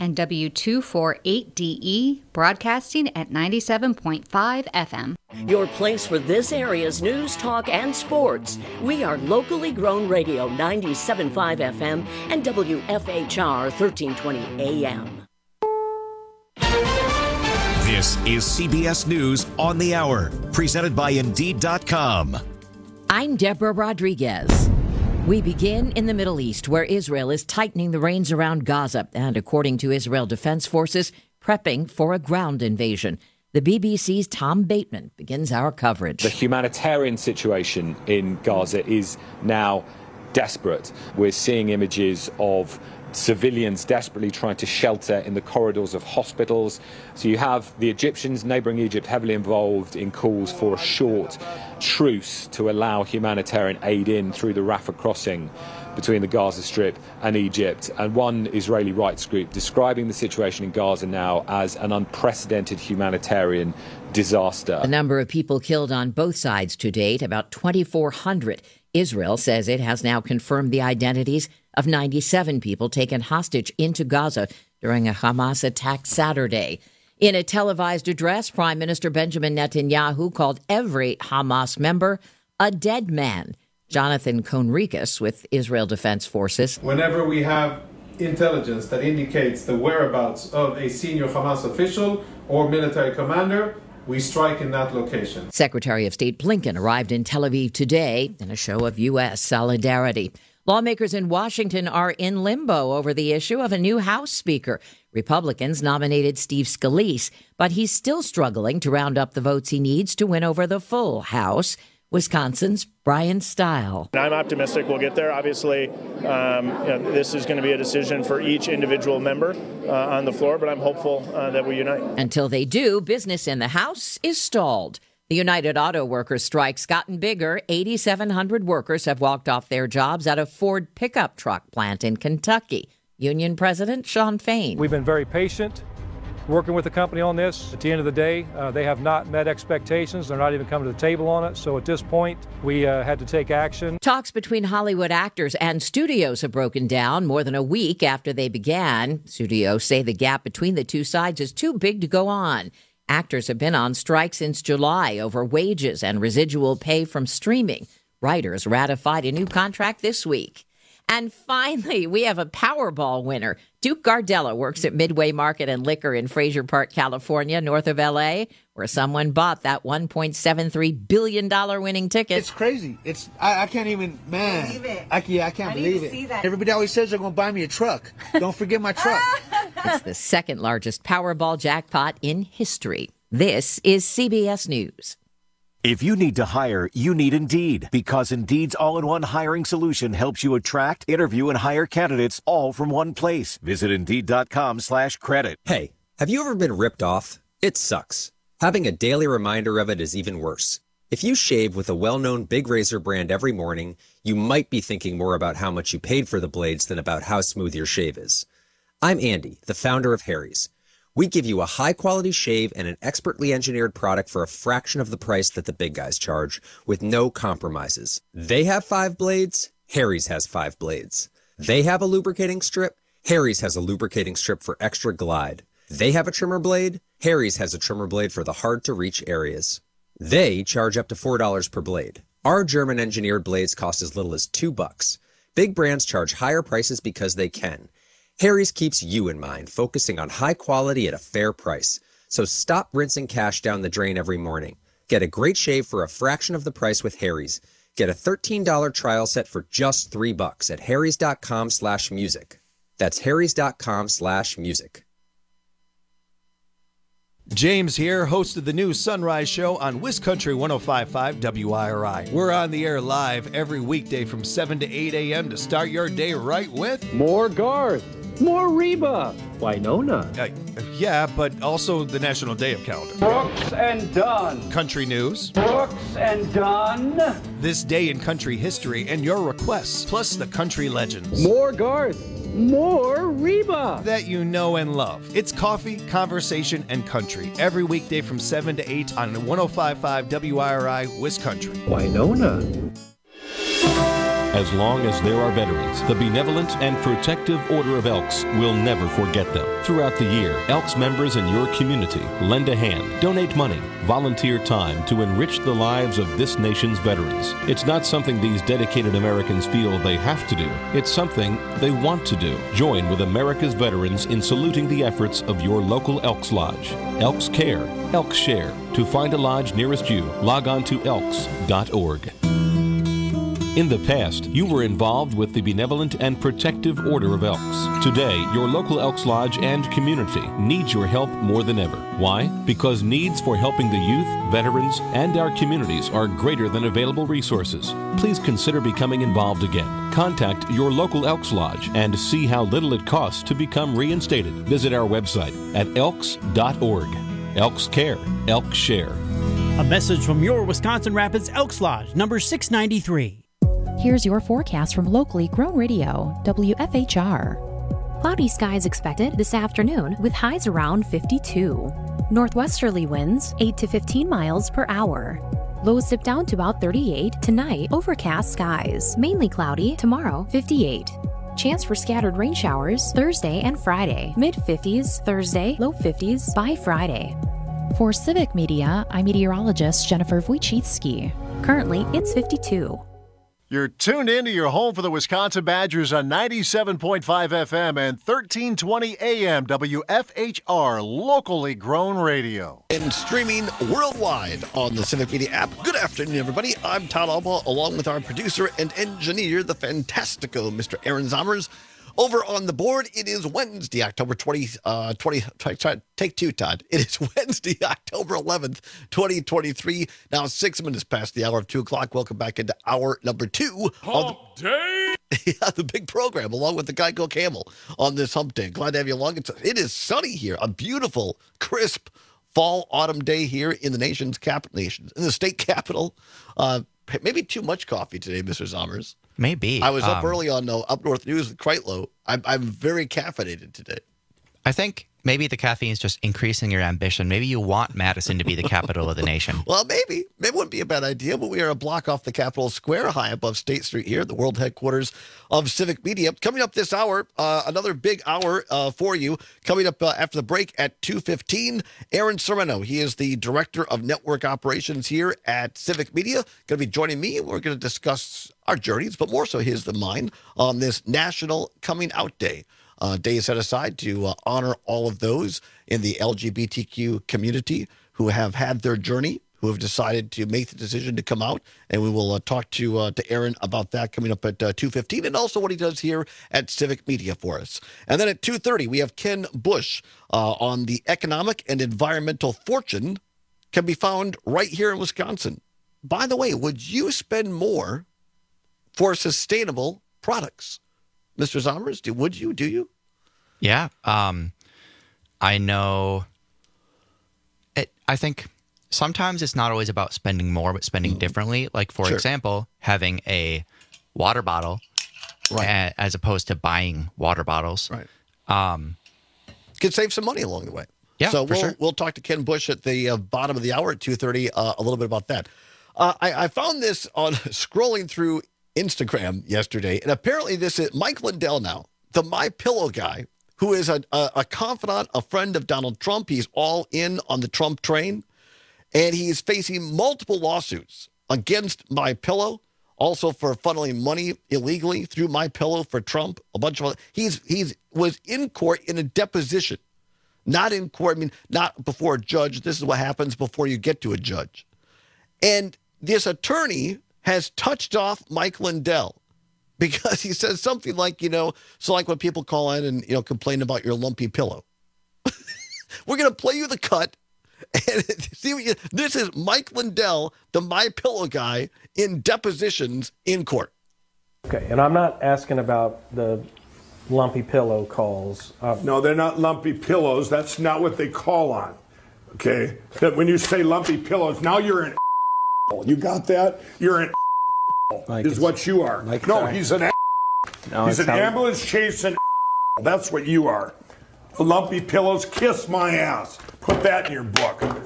and W248DE, broadcasting at 97.5 FM. Your place for this area's news, talk, and sports. We are locally grown radio 97.5 FM and WFHR 1320 AM. This is CBS News on the Hour, presented by Indeed.com. I'm Deborah Rodriguez. We begin in the Middle East, where Israel is tightening the reins around Gaza and, according to Israel Defense Forces, prepping for a ground invasion. The BBC's Tom Bateman begins our coverage. The humanitarian situation in Gaza is now desperate. We're seeing images of civilians desperately trying to shelter in the corridors of hospitals. So you have the Egyptians, neighbouring Egypt, heavily involved in calls for a short truce to allow humanitarian aid in through the Rafah crossing between the Gaza Strip and Egypt. And one Israeli rights group describing the situation in Gaza now as an unprecedented humanitarian disaster. The number of people killed on both sides to date, about 2,400. Israel says it has now confirmed the identities of 97 people taken hostage into Gaza during a Hamas attack Saturday. In a televised address, Prime Minister Benjamin Netanyahu called every Hamas member a dead man. Jonathan Conricus with Israel Defense Forces. Whenever we have intelligence that indicates the whereabouts of a senior Hamas official or military commander, we strike in that location. Secretary of State Blinken arrived in Tel Aviv today in a show of U.S. solidarity. Lawmakers in Washington are in limbo over the issue of a new House Speaker. Republicans nominated Steve Scalise, but he's still struggling to round up the votes he needs to win over the full House. Wisconsin's Brian Stile. I'm optimistic we'll get there. Obviously, this is going to be a decision for each individual member on the floor, but I'm hopeful that we unite. Until they do, business in the House is stalled. The United Auto Workers strike's gotten bigger. 8,700 workers have walked off their jobs at a Ford pickup truck plant in Kentucky. Union President Shawn Fain. We've been very patient working with the company on this. At the end of the day, they have not met expectations. They're not even coming to the table on it. So at this point, we had to take action. Talks between Hollywood actors and studios have broken down more than a week after they began. Studios say the gap between the two sides is too big to go on. Actors have been on strike since July over wages and residual pay from streaming. Writers ratified a new contract this week. And finally, we have a Powerball winner. Duke Gardella works at Midway Market and Liquor in Fraser Park, California, north of L.A., where someone bought that $1.73 billion winning ticket. It's crazy. I can't even, man. Believe it. I can't believe it. Everybody always says they're going to buy me a truck. Don't forget my truck. It's the second largest Powerball jackpot in history. This is CBS News. If you need to hire, you need Indeed, because Indeed's all-in-one hiring solution helps you attract, interview, and hire candidates all from one place. Visit Indeed.com/credit. Hey, have you ever been ripped off? It sucks. Having a daily reminder of it is even worse. If you shave with a well-known big razor brand every morning, you might be thinking more about how much you paid for the blades than about how smooth your shave is. I'm Andy, the founder of Harry's. We give you a high-quality shave and an expertly engineered product for a fraction of the price that the big guys charge, with no compromises. They have 5 blades. Harry's has 5 blades. They have a lubricating strip. Harry's has a lubricating strip for extra glide. They have a trimmer blade. Harry's has a trimmer blade for the hard-to-reach areas. They charge up to $4 per blade. Our German-engineered blades cost as little as $2. Big brands charge higher prices because they can. Harry's keeps you in mind, focusing on high quality at a fair price. So stop rinsing cash down the drain every morning. Get a great shave for a fraction of the price with Harry's. Get a $13 trial set for just $3 at harrys.com/music. That's harrys.com/music. James here, host of the new Sunrise Show on WisCountry 105.5 WIRI. We're on the air live every weekday from 7 to 8 a.m. to start your day right with more Garth, more Reba, Winona. Yeah, but also the National Day of Calendar. Brooks and Dunn. Country news. Brooks and Dunn. This day in country history and your requests, plus the country legends. More Garth. More Reba that you know and love. It's coffee, conversation, and country every weekday from 7 to 8 on 105.5 WIRI WisCountry. Winona. As long as there are veterans, the Benevolent and Protective Order of Elks will never forget them. Throughout the year, Elks members in your community lend a hand, donate money, volunteer time to enrich the lives of this nation's veterans. It's not something these dedicated Americans feel they have to do. It's something they want to do. Join with America's veterans in saluting the efforts of your local Elks Lodge. Elks Care, Elks Share. To find a lodge nearest you, log on to elks.org. In the past, you were involved with the Benevolent and Protective Order of Elks. Today, your local Elks Lodge and community needs your help more than ever. Why? Because needs for helping the youth, veterans, and our communities are greater than available resources. Please consider becoming involved again. Contact your local Elks Lodge and see how little it costs to become reinstated. Visit our website at elks.org. Elks Care, Elks Share. A message from your Wisconsin Rapids Elks Lodge, number 693. Here's your forecast from locally grown radio, WFHR. Cloudy skies expected this afternoon with highs around 52. Northwesterly winds 8 to 15 miles per hour. Lows dip down to about 38 tonight. Overcast skies, mainly cloudy tomorrow, 58. Chance for scattered rain showers Thursday and Friday. Mid-50s Thursday, low 50s by Friday. For Civic Media, I'm meteorologist Jennifer Wojcicki. Currently, it's 52. You're tuned in to your home for the Wisconsin Badgers on 97.5 FM and 1320 AM WFHR, locally grown radio. And streaming worldwide on the Civic Media app. Good afternoon, everybody. I'm Todd Alba, along with our producer and engineer, the fantastico Mr. Aaron Zommers. Over on the board, it is Wednesday, October 20, take two, Todd. It is Wednesday, October 11th, 2023. Now 6 minutes past the hour of 2 o'clock. Welcome back into hour number 2. Hump Day! Yeah, the big program, along with the Geico Camel on this Hump Day. Glad to have you along. It is sunny here. A beautiful, crisp fall, autumn day here in the nation's capital, in the state capital. Maybe too much coffee today, Mr. Zommers. Maybe. I was up early on Up North News with Kreitlow. I'm very caffeinated today. I think maybe the caffeine is just increasing your ambition. Maybe you want Madison to be the capital of the nation. Well, maybe. Maybe it wouldn't be a bad idea, but we are a block off the Capitol Square, high above State Street here, the world headquarters of Civic Media. Coming up this hour, another big hour for you. Coming up after the break at 2:15, Aaron Sereno. He is the Director of Network Operations here at Civic Media. Going to be joining me, and we're going to discuss our journeys, but more so his than mine, on this National Coming Out Day. Day set aside to honor all of those in the LGBTQ community who have had their journey, who have decided to make the decision to come out. And we will talk to Aaron about that coming up at 2:15, and also what he does here at Civic Media for us. And then at 2:30, we have Ken Bush on the economic and environmental fortune can be found right here in Wisconsin. By the way, would you spend more for sustainable products? Mr. Zommers, would you? Do you? Yeah. I know. I think sometimes it's not always about spending more, but spending differently. Like, for example, having a water bottle as opposed to buying water bottles. Right. Could save some money along the way. Yeah, so sure. We'll talk to Ken Bush at the bottom of the hour at 2:30, a little bit about that. I found this on scrolling through Instagram yesterday, and apparently this is Mike Lindell now, the MyPillow guy, who is a confidant, a friend of Donald Trump. He's all in on the Trump train, and he is facing multiple lawsuits against MyPillow, also for funneling money illegally through MyPillow for Trump. A bunch of he was in court in a deposition, not in court. I mean, not before a judge. This is what happens before you get to a judge, and this attorney has touched off Mike Lindell because he says something like, so like when people call in and, complain about your lumpy pillow. We're going to play you the cut and see this is Mike Lindell, the MyPillow guy, in depositions in court. Okay, and I'm not asking about the lumpy pillow calls. No, they're not lumpy pillows. That's not what they call on. Okay? That when you say lumpy pillows, now you're an You got that? You're an is what you are. No, he's an he's an ambulance chasing. That's what you are. The lumpy pillows, kiss my ass. Put that in your book.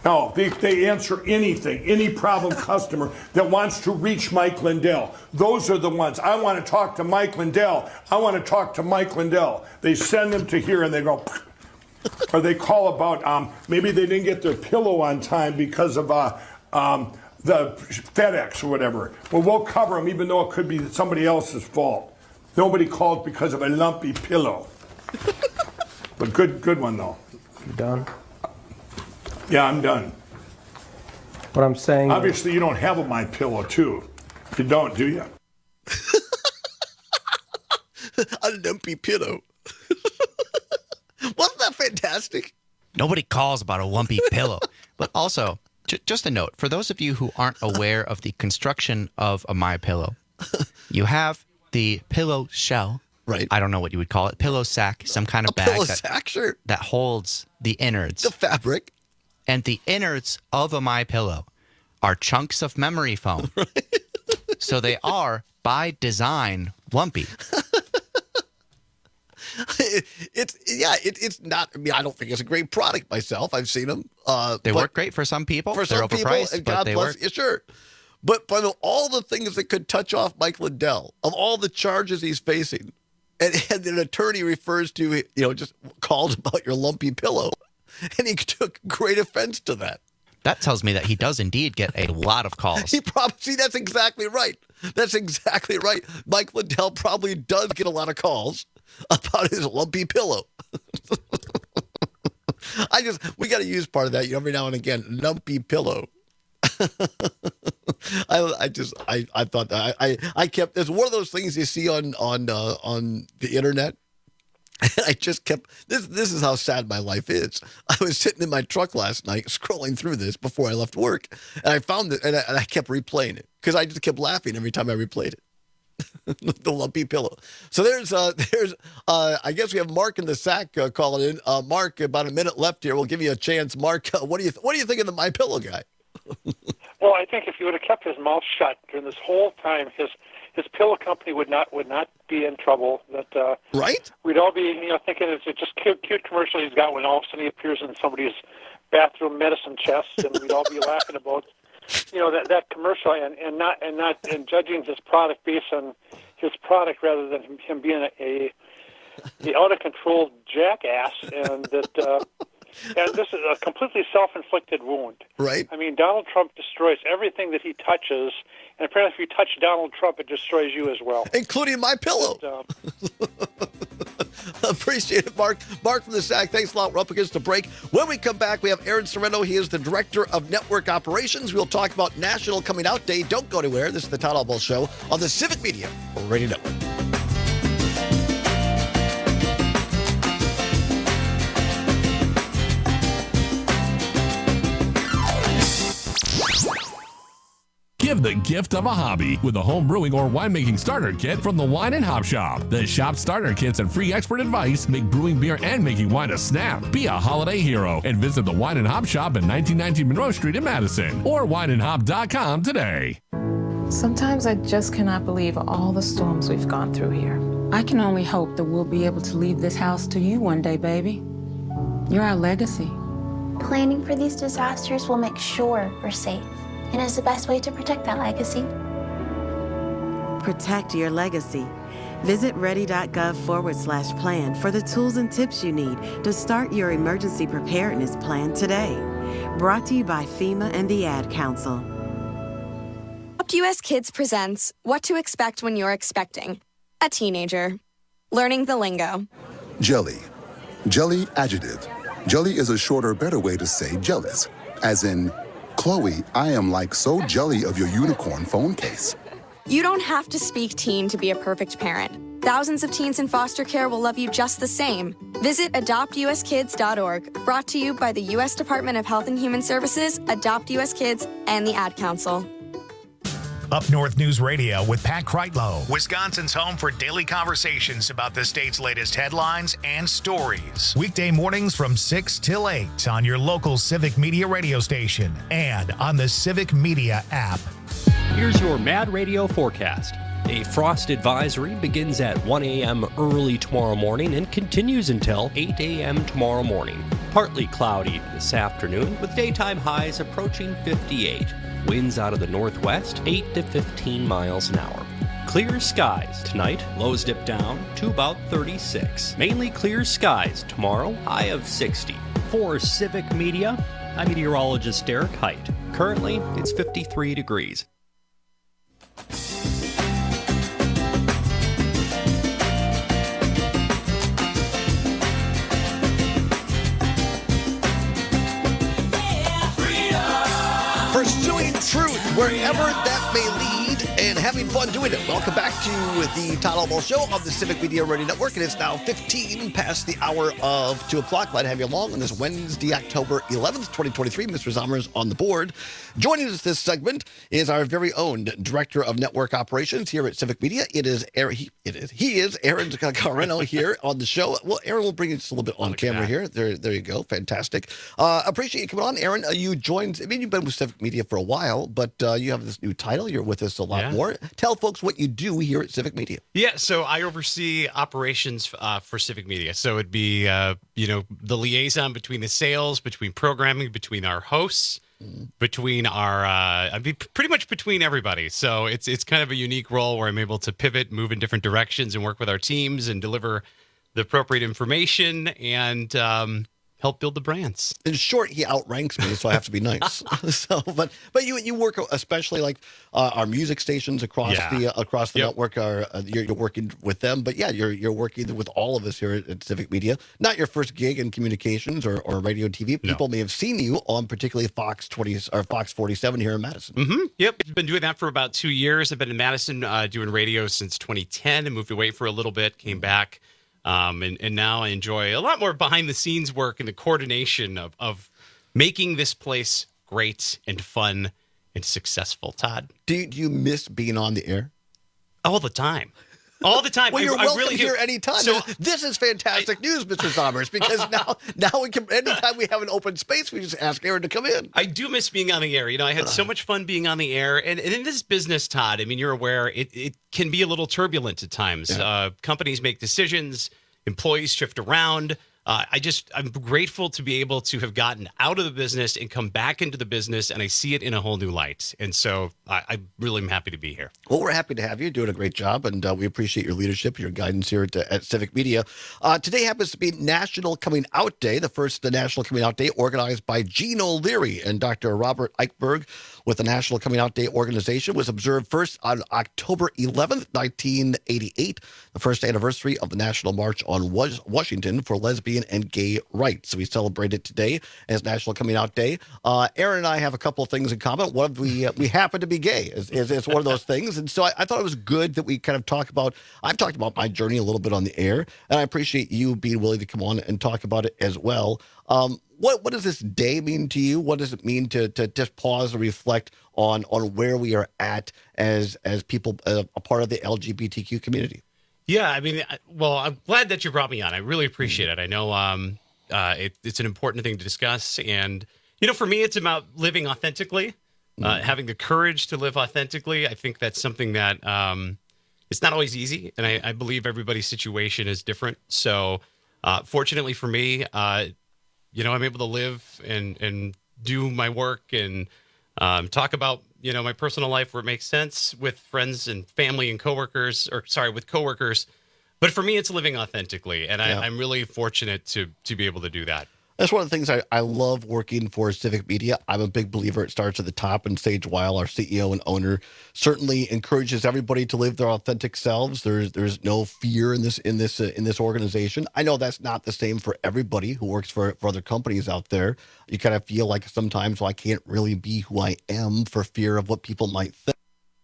No, they answer anything, any problem customer that wants to reach Mike Lindell. Those are the ones. I want to talk to Mike Lindell. I want to talk to Mike Lindell. They send them to here and they go, or they call about maybe they didn't get their pillow on time because of the FedEx or whatever. Well, we'll cover them even though it could be somebody else's fault. Nobody called because of a lumpy pillow. But good one, though. You done? Yeah, I'm done. What I'm saying... Obviously, you don't have a My Pillow, too. You don't, do you? A lumpy pillow. Wasn't that fantastic? Nobody calls about a lumpy pillow. But also, just a note, for those of you who aren't aware of the construction of a My Pillow, you have the pillow shell. Right. I don't know what you would call it. Pillow sack, some kind of bag that holds the innards. The fabric. And the innards of a My Pillow are chunks of memory foam. Right. So they are, by design, lumpy. It's not. I mean, I don't think it's a great product myself. I've seen them. They work great for some people. They're overpriced, and but God they bless. work. Yeah, sure. But by all the things that could touch off Mike Lindell, of all the charges he's facing, and an attorney refers to, just called about your lumpy pillow, and he took great offense to that. That tells me that he does indeed get a lot of calls. See, that's exactly right. That's exactly right. Mike Lindell probably does get a lot of calls about his lumpy pillow. We got to use part of that every now and again. Lumpy pillow. I thought that I kept. It's one of those things you see on the internet. And I just kept. This is how sad my life is. I was sitting in my truck last night scrolling through this before I left work, and I found it, and I kept replaying it because I just kept laughing every time I replayed it. The lumpy pillow. So there's I guess we have Mark in the sack calling in. Mark, about a minute left here. We'll give you a chance. Mark, what do you think of the My Pillow guy? Well, I think if he would have kept his mouth shut during this whole time, his pillow company would not be in trouble. That right? We'd all be thinking it's just cute commercial he's got when all of a sudden he appears in somebody's bathroom medicine chest, and we'd all be laughing about that commercial and not judging his product based on his product rather than him being a out of control jackass, and that. And this is a completely self-inflicted wound. Right. I mean, Donald Trump destroys everything that he touches, and apparently if you touch Donald Trump, it destroys you as well. Including My Pillow. Appreciate it, Mark. Mark from the SAC, thanks a lot. We're up against the break. When we come back, we have Aaron Sorrento. He is the Director of Network Operations. We'll talk about National Coming Out Day. Don't go anywhere. This is the Todd Albaugh Show on the Civic Media Radio Network. Give the gift of a hobby with a home brewing or winemaking starter kit from the Wine and Hop Shop. The shop starter kits and free expert advice make brewing beer and making wine a snap. Be a holiday hero and visit the Wine and Hop Shop at 1919 Monroe Street in Madison or wineandhop.com today. Sometimes I just cannot believe all the storms we've gone through here. I can only hope that we'll be able to leave this house to you one day, baby. You're our legacy. Planning for these disasters will make sure we're safe. And is the best way to protect that legacy. Protect your legacy. Visit ready.gov/plan for the tools and tips you need to start your emergency preparedness plan today. Brought to you by FEMA and the Ad Council. Adopt US Kids presents What to Expect When You're Expecting a Teenager. Learning the lingo. Jelly. Jelly adjective. Jelly is a shorter, better way to say jealous. As in, Chloe, I am like so jelly of your unicorn phone case. You don't have to speak teen to be a perfect parent. Thousands of teens in foster care will love you just the same. Visit adoptuskids.org. Brought to you by the U.S. Department of Health and Human Services, Adopt US Kids, and the Ad Council. Up North News Radio with Pat Kreitlow, Wisconsin's home for daily conversations about the state's latest headlines and stories. Weekday mornings from 6 till 8 on your local Civic Media radio station and on the Civic Media app. Here's your Mad Radio forecast. A frost advisory begins at 1 a.m. early tomorrow morning and continues until 8 a.m. tomorrow morning. Partly cloudy this afternoon with daytime highs approaching 58. Winds out of the northwest, 8 to 15 miles an hour. Clear skies tonight, lows dip down to about 36. Mainly clear skies tomorrow, high of 60. For Civic Media, I'm meteorologist Derek Height. Currently, it's 53 degrees. Pursuing truth wherever that may lead and having fun doing it. Welcome back to the Todd Almo Show on the Civic Media Radio Network. And it's now 15 past the hour of 2 o'clock. Glad to have you along on this Wednesday, October 11th, 2023. Mr. Zommers on the board. Joining us this segment is our very own Director of Network Operations here at Civic Media. He is Aaron Carreno here on the show. Well, Aaron will bring you just a little bit on camera here. There you go. Fantastic. Appreciate you coming on, Aaron. You've been with Civic Media for a while, but you have this new title. You're with us a lot more. Tell folks what you do here at Civic Media. Yeah, so I oversee operations for Civic Media. So it'd be, the liaison between the sales, between programming, between our hosts, between our, pretty much between everybody. So it's kind of a unique role where I'm able to pivot, move in different directions, and work with our teams and deliver the appropriate information and help build the brands. In short, he outranks me, so I have to be nice. But you work especially like our music stations across the network. You're working with them, but you're working with all of us here at Civic Media. Not your first gig in communications or radio, TV. People may have seen you on particularly Fox 20 or Fox 47 here in Madison. Mm-hmm. Yep, I've been doing that for about 2 years. I've been in Madison doing radio since 2010 and moved away for a little bit, came back. And now I enjoy a lot more behind-the-scenes work and the coordination of making this place great and fun and successful. Todd? Do you miss being on the air? All the time. All the time. Well, you're welcome really here anytime. So, this is fantastic news, Mr. Zommers, because now we can, anytime we have an open space, we just ask Aaron to come in. I do miss being on the air. I had so much fun being on the air. And in this business, Todd, you're aware, it can be a little turbulent at times. Yeah. Companies make decisions, employees shift around. I'm grateful to be able to have gotten out of the business and come back into the business, and I see it in a whole new light. And so I really am happy to be here. Well, we're happy to have you. You're doing a great job, and we appreciate your leadership, your guidance here at Civic Media. Today happens to be National Coming Out Day, the first National Coming Out Day organized by Gene O'Leary and Dr. Robert Eichberg with the National Coming Out Day organization was observed first on October 11th, 1988, the first anniversary of the National March on Washington for Lesbian and Gay Rights. So we celebrate it today as National Coming Out Day. Aaron and I have a couple of things in common. One of we happen to be gay. It's one of those things. And so I thought it was good that we kind of I've talked about my journey a little bit on the air, and I appreciate you being willing to come on and talk about it as well. What does this day mean to you? What does it mean to just pause and reflect on where we are at as people, a part of the LGBTQ community? Yeah, I'm glad that you brought me on. I really appreciate it. I know it's an important thing to discuss. And, for me, it's about living authentically, having the courage to live authentically. I think that's something that it's not always easy. And I believe everybody's situation is different. So fortunately for me, I'm able to live and do my work and talk about, my personal life where it makes sense with friends and family and with coworkers. But for me, it's living authentically. And I'm really fortunate to be able to do that. That's one of the things I love working for Civic Media. I'm a big believer it starts at the top, and Sage Weil, our CEO and owner, certainly encourages everybody to live their authentic selves. There's no fear in this organization. I know that's not the same for everybody who works for other companies out there. You kind of feel like sometimes, I can't really be who I am for fear of what people might think.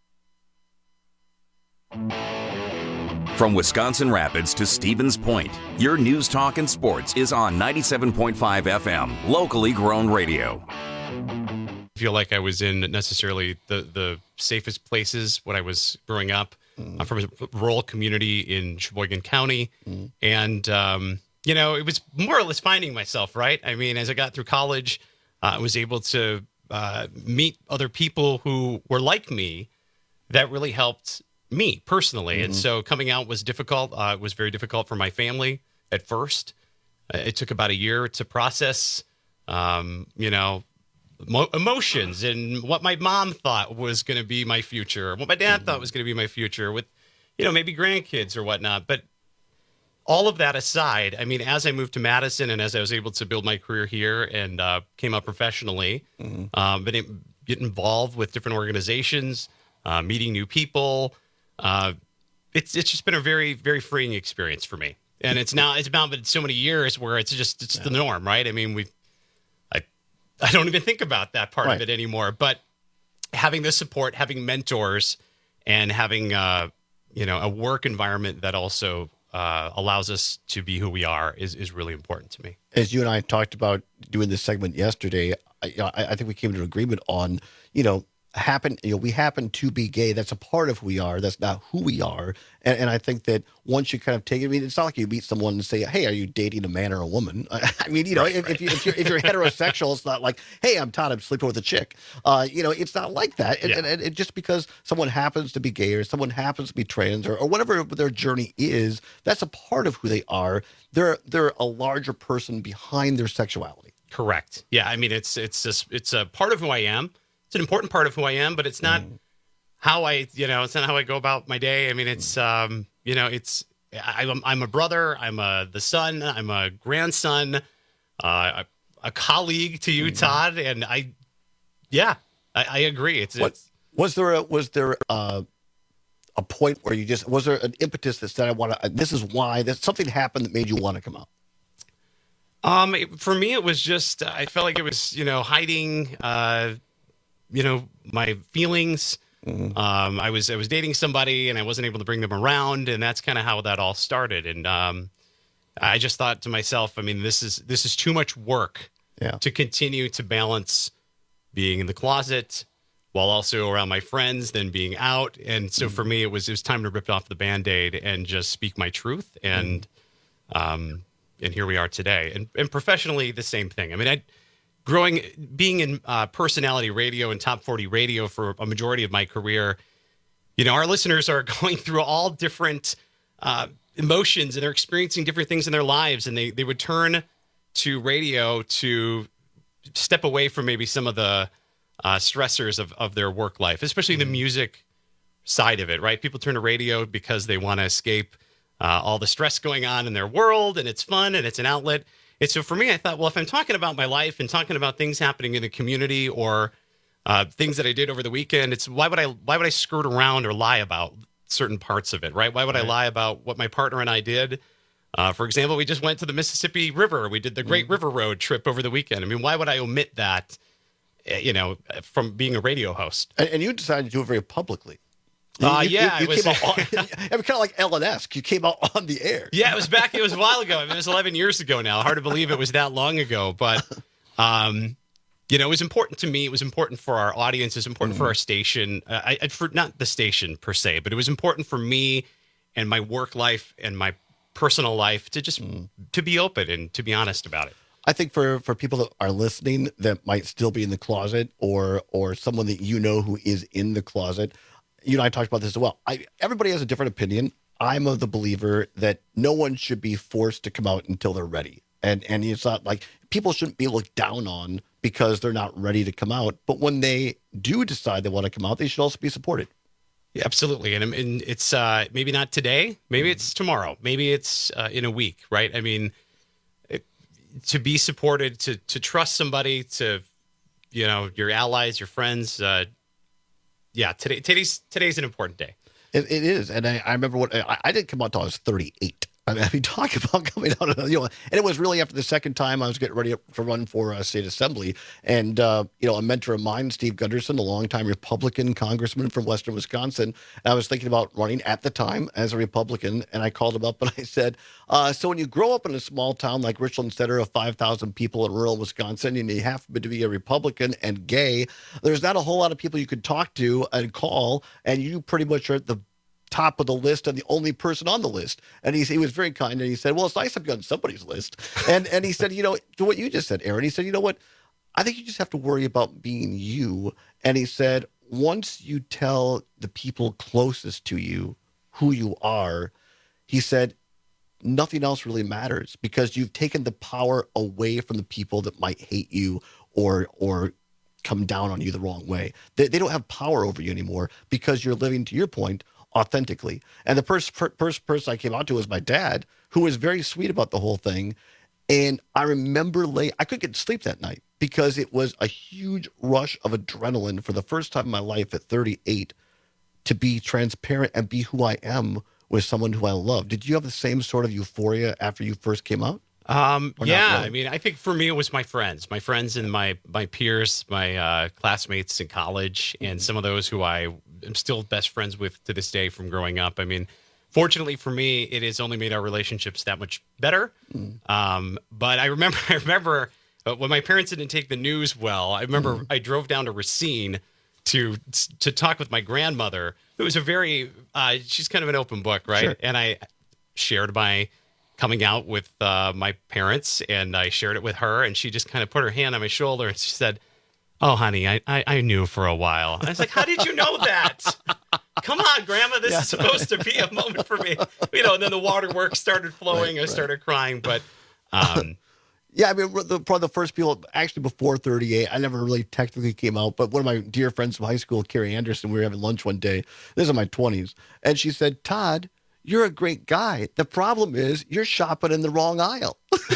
From Wisconsin Rapids to Stevens Point, your news, talk, and sports is on 97.5 FM, locally grown radio. I feel like I was in necessarily the safest places when I was growing up. I'm from a rural community in Sheboygan County. And, it was more or less finding myself, right? As I got through college, I was able to meet other people who were like me that really helped me personally. And so coming out was difficult. It was very difficult for my family at first. It took about a year to process, emotions and what my mom thought was going to be my future, what my dad thought was going to be my future with, maybe grandkids or whatnot. But all of that aside, I mean, as I moved to Madison and as I was able to build my career here and came up professionally, get involved with different organizations, meeting new people, it's just been a very, very freeing experience for me. And it's now been so many years where it's the norm, right? I mean, I don't even think about that part of it anymore. But having the support, having mentors, and having a work environment that also allows us to be who we are is really important to me. As you and I talked about doing this segment yesterday, I think we came to an agreement on, we happen to be gay. That's a part of who we are. That's not who we are. And I think that once you kind of take it, I mean, it's not like you meet someone and say, hey, are you dating a man or a woman? I mean, if you're heterosexual, it's not like, hey, I'm Todd, I'm sleeping with a chick. It's not like that. And just because someone happens to be gay or someone happens to be trans or whatever their journey is, that's a part of who they are. They're a larger person behind their sexuality. Correct. Yeah. I mean, it's a part of who I am. It's an important part of who I am, but it's not how it's not how I go about my day. I mean, it's, I'm a brother, I'm the son, I'm a grandson, a colleague to you, Todd. And I agree. Was there a point where was there an impetus that said, this is why something happened that made you want to come out? For me, it was just, I felt like it was, hiding, my feelings. I was dating somebody and I wasn't able to bring them around, and that's kind of how that all started. And I just thought to myself, I mean, this is too much work to continue to balance being in the closet while also around my friends, then being out. And so for me, it was time to rip off the Band-Aid and just speak my truth. And here we are today. And professionally, the same thing. I mean, being in personality radio and top 40 radio for a majority of my career, our listeners are going through all different emotions, and they're experiencing different things in their lives. And they would turn to radio to step away from maybe some of the stressors of their work life, especially the music side of it, right? People turn to radio because they want to escape all the stress going on in their world, and it's fun and it's an outlet. And so for me, I thought, well, if I'm talking about my life and talking about things happening in the community or things that I did over the weekend, it's why would I skirt around or lie about certain parts of it, right? Why would I lie about what my partner and I did? For example, we just went to the Mississippi River. We did the Great River Road trip over the weekend. I mean, why would I omit that, from being a radio host? And you decided to do it very publicly. It was kind of like Ellen-esque. You came out on the air. Yeah, it was a while ago. I mean, it was 11 years ago now. Hard to believe it was that long ago. But, it was important to me. It was important for our audience. It was important for our station. For not the station per se, but it was important for me and my work life and my personal life to just to be open and to be honest about it. I think for people that are listening that might still be in the closet or someone that who is in the closet, you and I talked about this as well. Everybody has a different opinion. I'm of the believer that no one should be forced to come out until they're ready. And it's not like people shouldn't be looked down on because they're not ready to come out. But when they do decide they want to come out, they should also be supported. Yeah, absolutely. And it's maybe not today. Maybe it's tomorrow. Maybe it's in a week, right? I mean, to be supported, to trust somebody, to, your allies, your friends, today's an important day. It is. And I remember I didn't come out until I was 38. I mean, talk about coming out, and it was really after the second time I was getting ready to run for state assembly. And, a mentor of mine, Steve Gunderson, a longtime Republican congressman from Western Wisconsin, I was thinking about running at the time as a Republican. And I called him up and I said, so when you grow up in a small town like Richland Center of 5,000 people in rural Wisconsin, and you happen to be a Republican and gay, there's not a whole lot of people you could talk to and call, and you pretty much are at the top of the list and the only person on the list. And he was very kind, and he said, well, it's nice to be on somebody's list. And he said, to what you just said, Aaron, he said, you know what? I think you just have to worry about being you. And he said, once you tell the people closest to you who you are, he said, nothing else really matters because you've taken the power away from the people that might hate you or come down on you the wrong way. They don't have power over you anymore because you're living, to your point, authentically. And the first person I came out to was my dad, who was very sweet about the whole thing. And I remember I couldn't get to sleep that night because it was a huge rush of adrenaline for the first time in my life at 38 to be transparent and be who I am with someone who I love. Did you have the same sort of euphoria after you first came out? Yeah, really? I mean, I think for me it was my friends and my peers, my classmates in college, and some of those who I am still best friends with to this day from growing up. I mean, fortunately for me, it has only made our relationships that much better. But I remember when my parents didn't take the news well. I remember I drove down to Racine to talk with my grandmother. It was a very she's kind of an open book, right? Sure. And I shared my coming out with my parents, and I shared it with her, and she just kind of put her hand on my shoulder and she said, "Oh, honey, I knew for a while." I was like, "How did you know that?" Come on, Grandma, this is supposed to be a moment for me. And then the waterworks started flowing. I started crying, but yeah, I mean, probably the first people, actually before 38, I never really technically came out, but one of my dear friends from high school, Carrie Anderson, we were having lunch one day. This is in my 20s. And she said, "Todd, you're a great guy. The problem is you're shopping in the wrong aisle."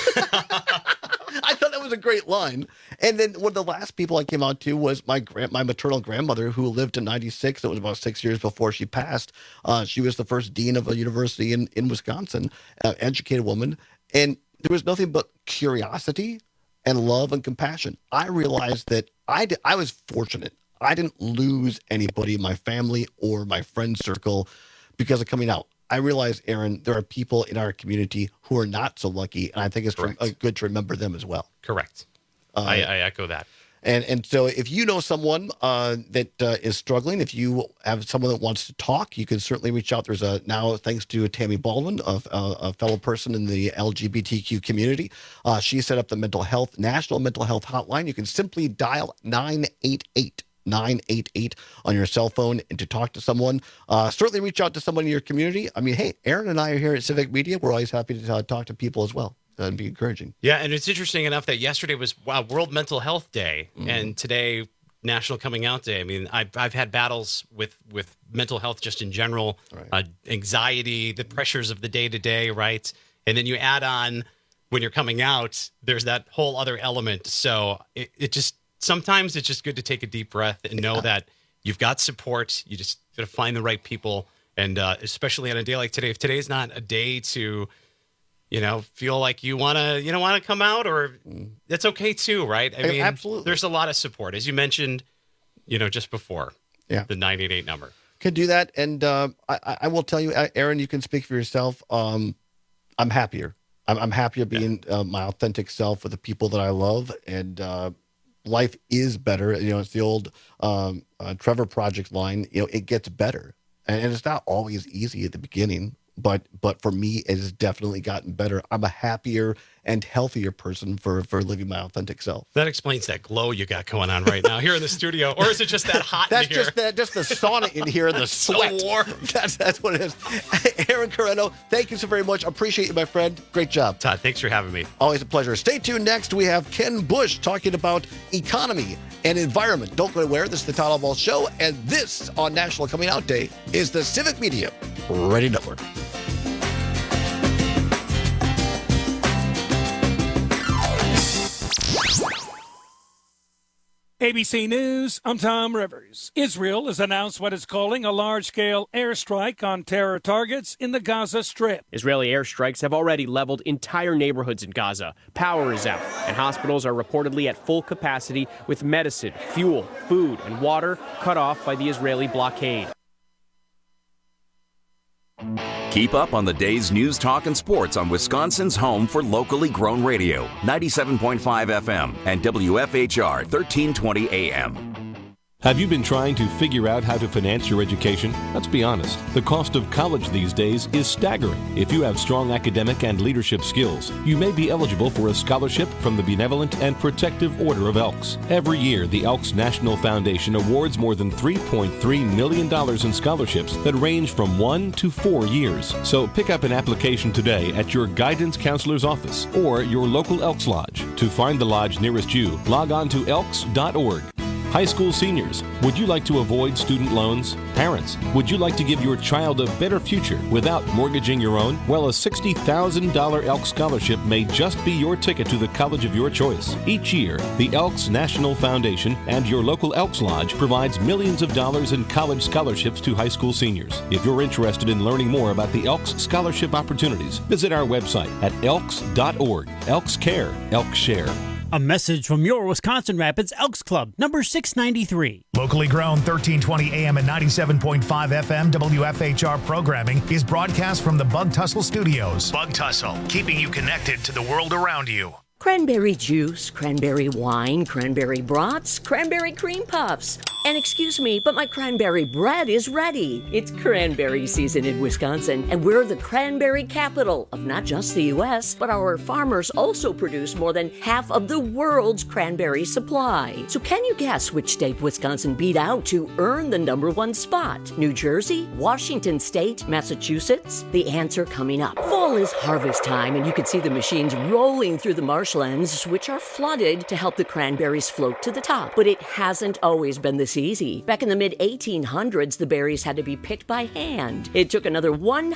I thought that was a great line. And then one of the last people I came out to was my maternal grandmother, who lived to 96. It was about 6 years before she passed. She was the first dean of a university in Wisconsin, educated woman. And there was nothing but curiosity and love and compassion. I realized that I was fortunate. I didn't lose anybody in my family or my friend circle because of coming out. I realize, Aaron, there are people in our community who are not so lucky, and I think it's good to remember them as well. Correct. I echo that. And so if you know someone that is struggling, if you have someone that wants to talk, you can certainly reach out. There's now, thanks to Tammy Baldwin, a fellow person in the LGBTQ community, she set up the National Mental Health Hotline. You can simply dial 988 on your cell phone and to talk to someone. Certainly reach out to someone in your community. I mean, hey, Aaron and I are here at Civic Media. We're always happy to talk to people as well and be encouraging. Yeah, and it's interesting enough that yesterday was World Mental Health Day, and today National Coming Out Day. I mean, I've had battles with mental health just in general, anxiety, the pressures of the day-to-day, right? And then you add on when you're coming out, there's that whole other element. So it just sometimes it's just good to take a deep breath and know that you've got support. You just got to find the right people. And especially on a day like today, if today's not a day to, feel like you want to come out, or that's okay too, right? I mean, absolutely. There's a lot of support, as you mentioned, just before the 988 number. Can do that. And I will tell you, Aaron, you can speak for yourself. I'm happier. I'm happier being my authentic self with the people that I love. And, life is better. It's the old Trevor Project line. It gets better, and it's not always easy at the beginning. But for me, it has definitely gotten better. I'm a happier and healthier person for living my authentic self. That explains that glow you got going on right now here in the studio, or is it just that hot? That's in here? just the sauna in here, the sweat. So warm. That's what it is. Aaron Carreno, thank you so very much. Appreciate you, my friend. Great job, Todd. Thanks for having me. Always a pleasure. Stay tuned. Next, we have Ken Bush talking about economy and environment. Don't go anywhere. This is the Todd Ball Show, and this on National Coming Out Day is the Civic Media Radio Network. ABC News, I'm Tom Rivers. Israel has announced what it's calling a large-scale airstrike on terror targets in the Gaza Strip. Israeli airstrikes have already leveled entire neighborhoods in Gaza. Power is out, and hospitals are reportedly at full capacity with medicine, fuel, food, and water cut off by the Israeli blockade. Keep up on the day's news, talk, and sports on Wisconsin's home for locally grown radio, 97.5 FM and WFHR 1320 AM. Have you been trying to figure out how to finance your education? Let's be honest, the cost of college these days is staggering. If you have strong academic and leadership skills, you may be eligible for a scholarship from the Benevolent and Protective Order of Elks. Every year, the Elks National Foundation awards more than $3.3 million in scholarships that range from 1 to 4 years. So pick up an application today at your guidance counselor's office or your local Elks Lodge. To find the lodge nearest you, log on to elks.org. High school seniors, would you like to avoid student loans? Parents, would you like to give your child a better future without mortgaging your own? Well, a $60,000 Elks Scholarship may just be your ticket to the college of your choice. Each year, the Elks National Foundation and your local Elks Lodge provides millions of dollars in college scholarships to high school seniors. If you're interested in learning more about the Elks Scholarship opportunities, visit our website at elks.org. Elks Care, Elks Share. A message from your Wisconsin Rapids Elks Club, number 693. Locally grown 1320 AM and 97.5 FM WFHR programming is broadcast from the Bug Tussle Studios. Bug Tussle, keeping you connected to the world around you. Cranberry juice, cranberry wine, cranberry brats, cranberry cream puffs. And excuse me, but my cranberry bread is ready. It's cranberry season in Wisconsin, and we're the cranberry capital of not just the U.S., but our farmers also produce more than half of the world's cranberry supply. So can you guess which state Wisconsin beat out to earn the number one spot? New Jersey, Washington State, Massachusetts? The answer coming up. Fall is harvest time, and you can see the machines rolling through the marshlands, which are flooded to help the cranberries float to the top. But it hasn't always been this easy. Back in the mid-1800s, the berries had to be picked by hand. It took another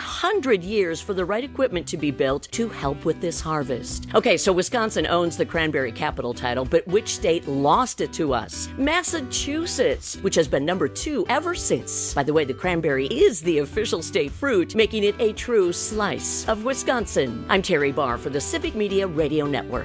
100 years for the right equipment to be built to help with this harvest. Okay, so Wisconsin owns the cranberry capital title, but which state lost it to us? Massachusetts, which has been number 2 ever since. By the way, the cranberry is the official state fruit, making it a true slice of Wisconsin. I'm Terry Barr for the Civic Media Radio Network.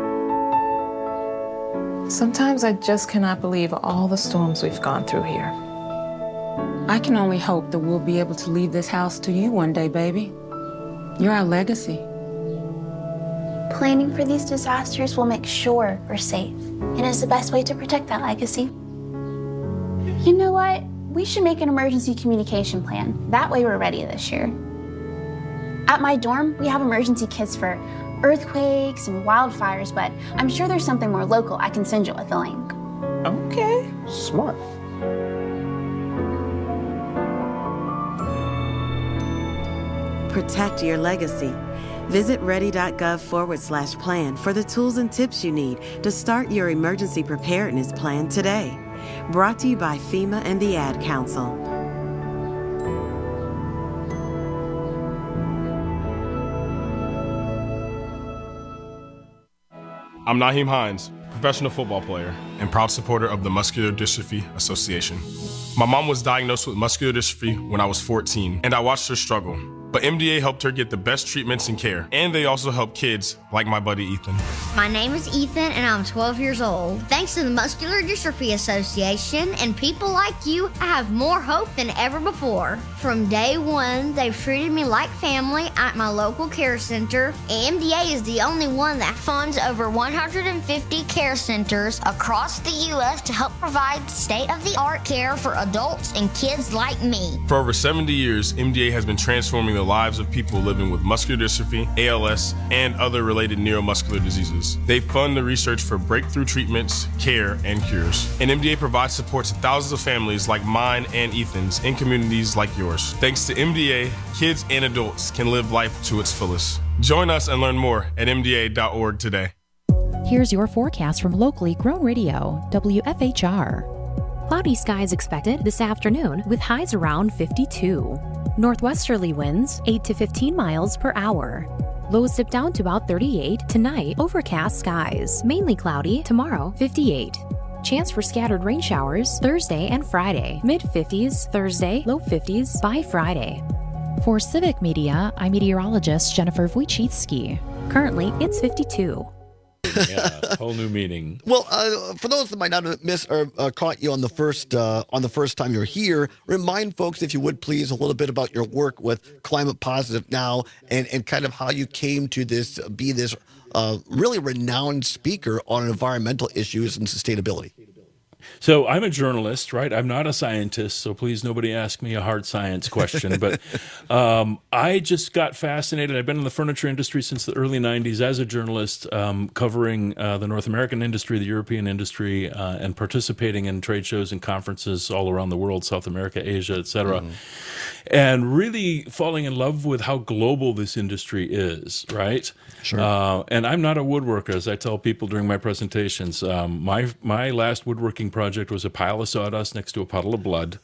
Sometimes I just cannot believe all the storms we've gone through here. I can only hope that we'll be able to leave this house to you one day, baby. You're our legacy. Planning for these disasters will make sure we're safe, and is the best way to protect that legacy. You know what? We should make an emergency communication plan. That way we're ready this year. At my dorm, we have emergency kits for earthquakes and wildfires, but I'm sure there's something more local I can send you with a link. Okay, smart. Protect your legacy. Visit ready.gov/plan for the tools and tips you need to start your emergency preparedness plan today. Brought to you by FEMA and the Ad Council. I'm Naheem Hines, professional football player and proud supporter of the Muscular Dystrophy Association. My mom was diagnosed with muscular dystrophy when I was 14, and I watched her struggle. But MDA helped her get the best treatments and care, and they also help kids like my buddy Ethan. My name is Ethan, and I'm 12 years old. Thanks to the Muscular Dystrophy Association and people like you, I have more hope than ever before. From day one, they've treated me like family at my local care center. MDA is the only one that funds over 150 care centers across the U.S. to help provide state-of-the-art care for adults and kids like me. For over 70 years, MDA has been transforming the lives of people living with muscular dystrophy, ALS, and other related neuromuscular diseases. They fund the research for breakthrough treatments, care, and cures. And MDA provides support to thousands of families like mine and Ethan's in communities like yours. Thanks to MDA, kids and adults can live life to its fullest. Join us and learn more at MDA.org today. Here's your forecast from locally grown radio, WFHR. Cloudy skies expected this afternoon with highs around 52. Northwesterly winds 8 to 15 miles per hour. Lows dip down to about 38. Tonight, overcast skies, mainly cloudy. Tomorrow, 58. Chance for scattered rain showers Thursday and Friday. Mid-50s Thursday, low 50s by Friday. For Civic Media, I'm meteorologist Jennifer Wojcicki. Currently, it's 52. Yeah, whole new meaning. Well, for those that might not have missed or caught you on the first time you're here, remind folks, if you would please, a little bit about your work with Climate Positive Now and kind of how you came to be this really renowned speaker on environmental issues and sustainability. So I'm a journalist, right? I'm not a scientist, so please nobody ask me a hard science question. But I just got fascinated. I've been in the furniture industry since the early 90s as a journalist, covering the North American industry, the European industry, and participating in trade shows and conferences all around the world, South America, Asia, etc. And really falling in love with how global this industry is, right? Sure. And I'm not a woodworker, as I tell people during my presentations. My last woodworking project was a pile of sawdust next to a puddle of blood.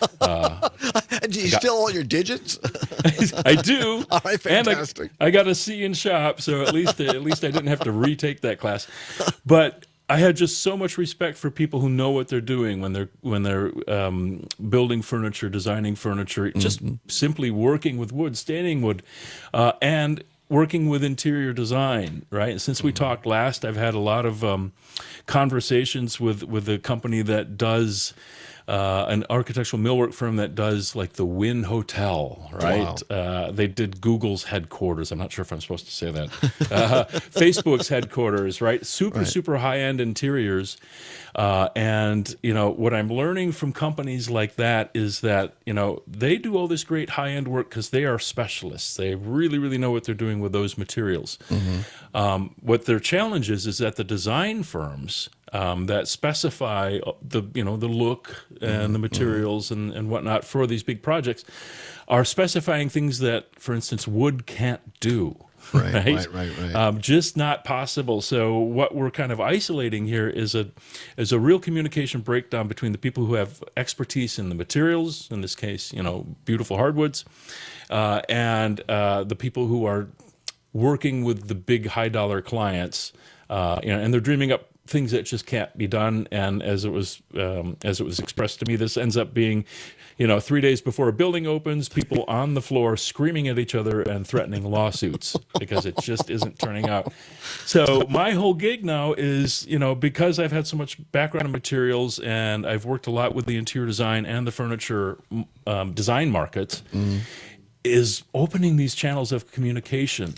Do you still all your digits? I do. All right, fantastic. And I got a C in shop, so at least I didn't have to retake that class. But I had just so much respect for people who know what they're doing when they're building furniture, designing furniture, just simply working with wood, staining wood, and working with interior design, right? And since we talked last, I've had a lot of conversations with a company that does an architectural millwork firm that does like the Wynn Hotel, right? Wow. They did Google's headquarters. I'm not sure if I'm supposed to say that. Facebook's headquarters, right? Super high-end interiors. And, what I'm learning from companies like that is that, they do all this great high-end work because they are specialists. They really, really know what they're doing with those materials. What their challenge is that the design firms that specify the look and the materials and whatnot for these big projects are specifying things that, for instance, wood can't do. Right. Just not possible. So what we're kind of isolating here is a real communication breakdown between the people who have expertise in the materials, in this case, beautiful hardwoods, and the people who are working with the big high-dollar clients, and they're dreaming up things that just can't be done. And as it was expressed to me, this ends up being, 3 days before a building opens, people on the floor screaming at each other and threatening lawsuits because it just isn't turning out. So my whole gig now is, because I've had so much background in materials and I've worked a lot with the interior design and the furniture design markets, is opening these channels of communication.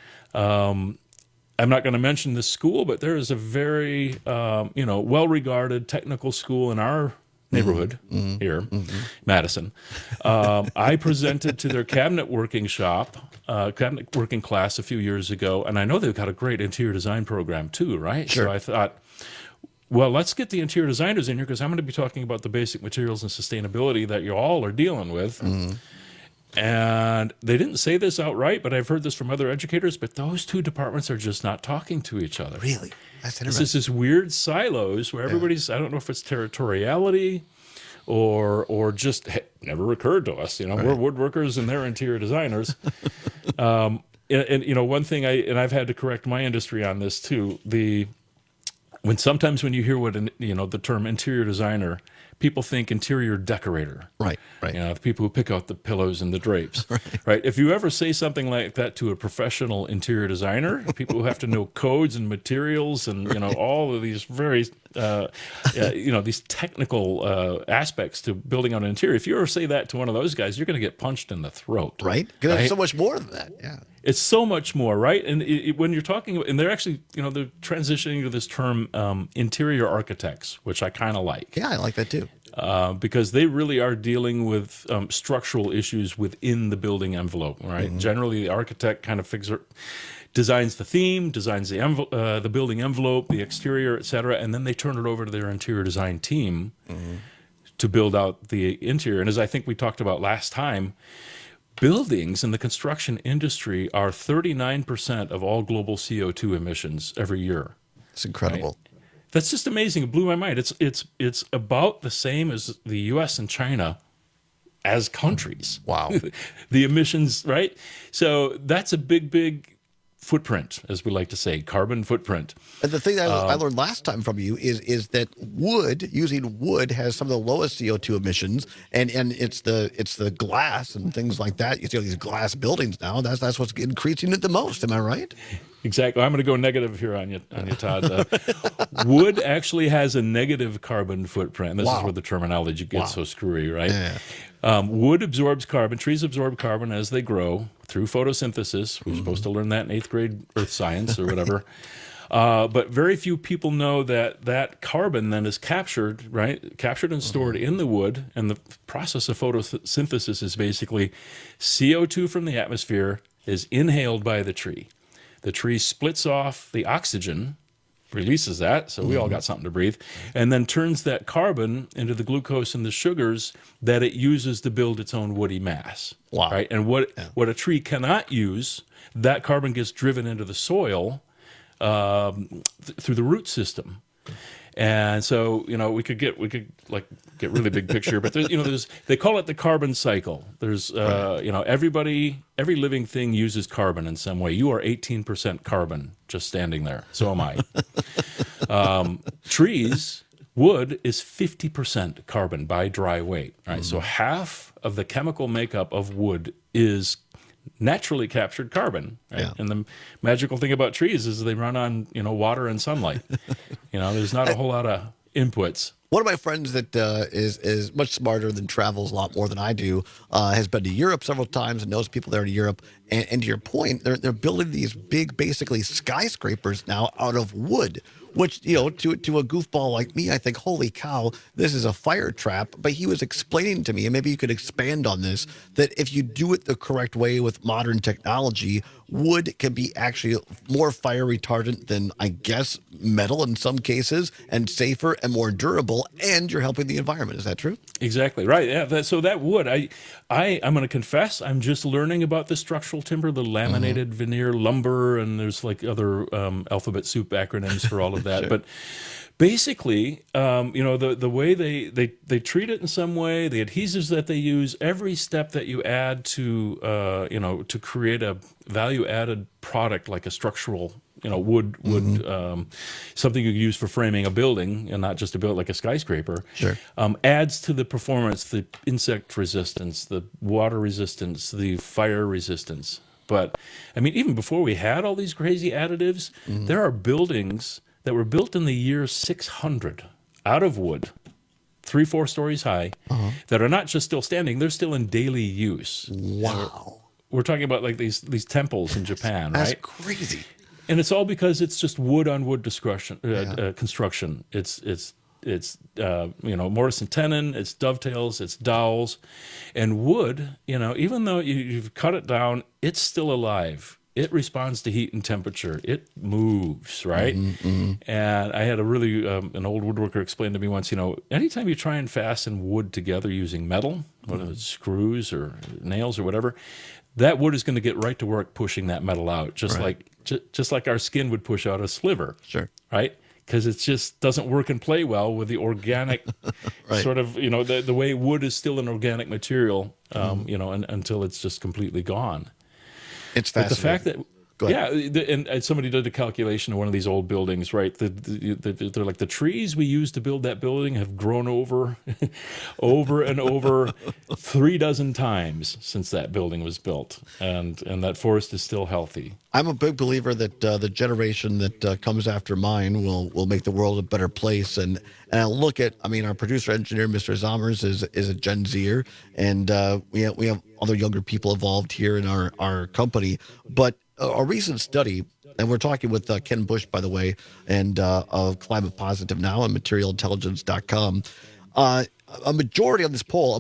I'm not going to mention this school, but there is a very, well-regarded technical school in our neighborhood here, Madison. I presented to their cabinet working class a few years ago, and I know they've got a great interior design program too, right? Sure. So I thought, well, let's get the interior designers in here because I'm going to be talking about the basic materials and sustainability that you all are dealing with. And they didn't say this outright, but I've heard this from other educators, but those two departments are just not talking to each other. Really? That's interesting. This is this weird silos where everybody's, I don't know if it's territoriality or just never occurred to us. We're woodworkers and they're interior designers. And one thing I've had to correct my industry on this too, sometimes when you hear the term interior designer, people think interior decorator. Right. The people who pick out the pillows and the drapes. Right. If you ever say something like that to a professional interior designer, people who have to know codes and materials and, all of these very, these technical aspects to building out an interior, if you ever say that to one of those guys, you're going to get punched in the throat. Right. Because there's so much more than that. Yeah. It's so much more, right? And when you're talking, and they're actually, they're transitioning to this term interior architects, which I kind of like. Yeah, I like that too. Because they really are dealing with structural issues within the building envelope, right? Generally, the architect kind of designs the theme, designs the building envelope, the exterior, et cetera, and then they turn it over to their interior design team to build out the interior. And as I think we talked about last time, buildings in the construction industry are 39% of all global CO2 emissions every year. It's incredible. Right? That's just amazing. It blew my mind. It's about the same as the U.S. and China as countries. Wow. The emissions, right? So that's a big footprint, as we like to say, carbon footprint. And the thing that I learned last time from you is that using wood has some of the lowest CO2 emissions, and it's the glass and things like that. You see all these glass buildings now. That's what's increasing it the most. Am I right? Exactly. I'm going to go negative here on you, Todd. Wood actually has a negative carbon footprint. This is where the terminology gets so screwy, right? Yeah. Wood absorbs carbon. Trees absorb carbon as they grow through photosynthesis. We're supposed to learn that in 8th grade earth science or whatever. But very few people know that carbon then is captured and stored in the wood. And the process of photosynthesis is basically CO2 from the atmosphere is inhaled by the tree. The tree splits off the oxygen, releases that, so we all got something to breathe, and then turns that carbon into the glucose and the sugars that it uses to build its own woody mass. Wow. Right? And what a tree cannot use, that carbon gets driven into the soil through the root system. And so, we could get really big picture, but they call it the carbon cycle. There's, every living thing uses carbon in some way. You are 18% carbon just standing there. So am I. Trees, wood is 50% carbon by dry weight. Right? So half of the chemical makeup of wood is naturally captured carbon. Right? Yeah. And the magical thing about trees is they run on, water and sunlight. There's not a whole lot of inputs. One of my friends that is much smarter than travels a lot more than I do has been to Europe several times and knows people there in Europe. And to your point, they're building these big, basically skyscrapers now out of wood, which, to a goofball like me, I think, holy cow, this is a fire trap. But he was explaining to me, and maybe you could expand on this, that if you do it the correct way with modern technology, wood can be actually more fire retardant than, I guess, metal in some cases, and safer and more durable, and you're helping the environment. Is that true? Exactly right. Yeah. So that wood, I'm going to confess, I'm just learning about the structural timber, the laminated veneer lumber, and there's like other alphabet soup acronyms for all of that. Sure. But basically, the way they treat it in some way, the adhesives that they use, every step that you add to to create a value-added product like a structural, wood, something you use for framing a building and not just a build like a skyscraper, sure. Adds to the performance, the insect resistance, the water resistance, the fire resistance. But I mean, even before we had all these crazy additives, there are buildings that were built in the year 600 out of wood, 3-4 stories high, that are not just still standing, they're still in daily use. Wow. We're talking about like these temples in Japan, That's right? That's crazy. And it's all because it's just wood on wood construction. It's mortise and tenon, it's dovetails, it's dowels, and wood. Even though you've cut it down, it's still alive. It responds to heat and temperature. It moves, right? And I had a really an old woodworker explain to me once. Anytime you try and fasten wood together using metal, whether it's screws or nails or whatever, that wood is going to get right to work pushing that metal out, just like our skin would push out a sliver. Sure. Right? Because it just doesn't work and play well with the organic sort of, the way wood is still an organic material, until it's just completely gone. It's fascinating. But the fact that, and somebody did a calculation of one of these old buildings, right? They're like the trees we used to build that building have grown over and over 36 times since that building was built, and that forest is still healthy. I'm a big believer that the generation that comes after mine will make the world a better place. And I look at, our producer engineer, Mr. Zomers, is a Gen Zer, and we have other younger people involved here in our company. But a recent study, and we're talking with Ken Bush, by the way, and of Climate Positive Now and MaterialIntelligence.com. A majority on this poll,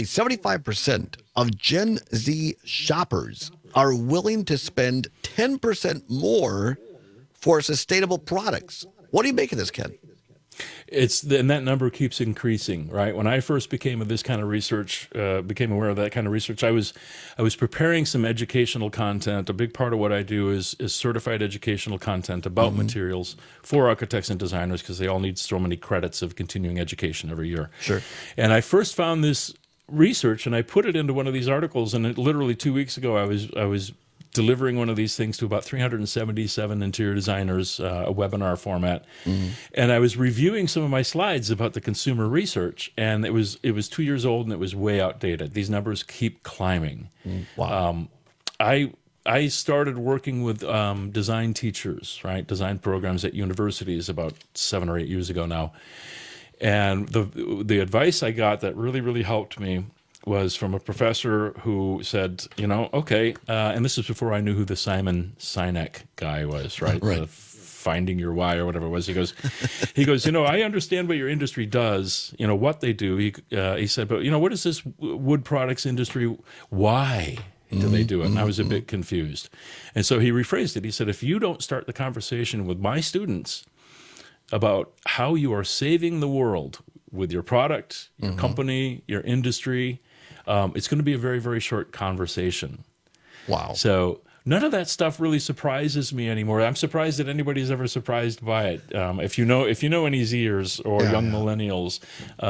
75% of Gen Z shoppers are willing to spend 10% more for sustainable products. What do you make of this, Ken? And that number keeps increasing, right? When I first became aware of that kind of research, I was preparing some educational content. A big part of what I do is certified educational content about materials for architects and designers, because they all need so many credits of continuing education every year. Sure. And I first found this research, and I put it into one of these articles, and literally 2 weeks ago I was delivering one of these things to about 377 interior designers, a webinar format. And I was reviewing some of my slides about the consumer research, and it was 2 years old and it was way outdated. These numbers keep climbing. Wow. I started working with design teachers, right? Design programs at universities about 7 or 8 years ago now. And the advice I got that really, really helped me was from a professor who said, and this is before I knew who the Simon Sinek guy was, right? Right. The Finding Your Why or whatever it was. He goes, I understand what your industry does, what they do. He said, but what is this wood products industry? Why do they do it? And I was a bit confused. And so he rephrased it. He said, if you don't start the conversation with my students about how you are saving the world with your product, your company, your industry, it's going to be a very, very short conversation. Wow. So none of that stuff really surprises me anymore. I'm surprised that anybody's ever surprised by it. If you know any Zers or young millennials,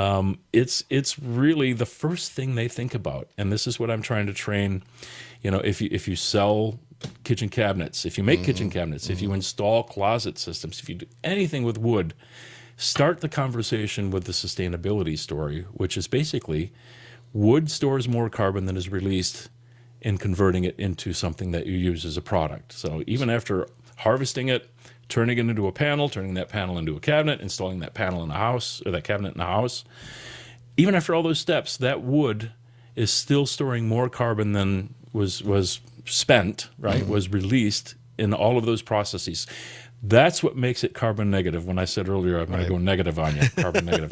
it's really the first thing they think about. And this is what I'm trying to train. If you sell kitchen cabinets, if you make kitchen cabinets, if you install closet systems, if you do anything with wood, start the conversation with the sustainability story, which is basically wood stores more carbon than is released in converting it into something that you use as a product. So even after harvesting it, turning it into a panel, turning that panel into a cabinet, installing that panel in a house, or that cabinet in a house, even after all those steps, that wood is still storing more carbon than was spent, right, was released in all of those processes. That's what makes it carbon negative. When I said earlier, I'm going to go negative on you, carbon negative.